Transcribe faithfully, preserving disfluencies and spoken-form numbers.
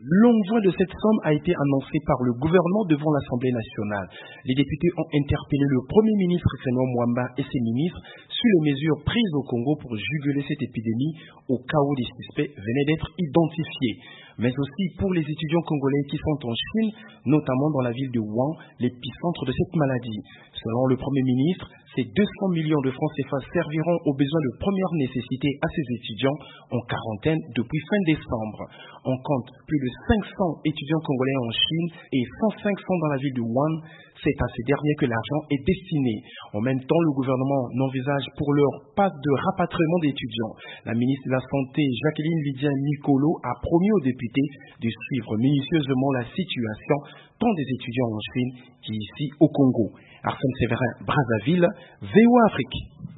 L'envoi de cette somme a été annoncé par le gouvernement devant l'Assemblée nationale. Les députés ont interpellé le Premier ministre Christian Mwamba et ses ministres sur les mesures prises au Congo pour juguler cette épidémie au cas où des suspects venaient d'être identifiés, mais aussi pour les étudiants congolais qui sont en Chine, notamment dans la ville de Wuhan, l'épicentre de cette maladie. Selon le Premier ministre, ces deux cents millions de francs C F A serviront aux besoins de première nécessité à ces étudiants en quarantaine depuis fin décembre. On compte plus de cinq cents étudiants congolais en Chine et cent cinq cents dans la ville de Wuhan. C'est à ces derniers que l'argent est destiné. En même temps, le gouvernement n'envisage pour l'heure pas de rapatriement d'étudiants. La ministre de la Santé, Jacqueline Lydia Nicolo, a promis aux députés de suivre minutieusement la situation tant des étudiants en Chine qu'ici au Congo. Arsène Séverin, Brazzaville, V O A Afrique.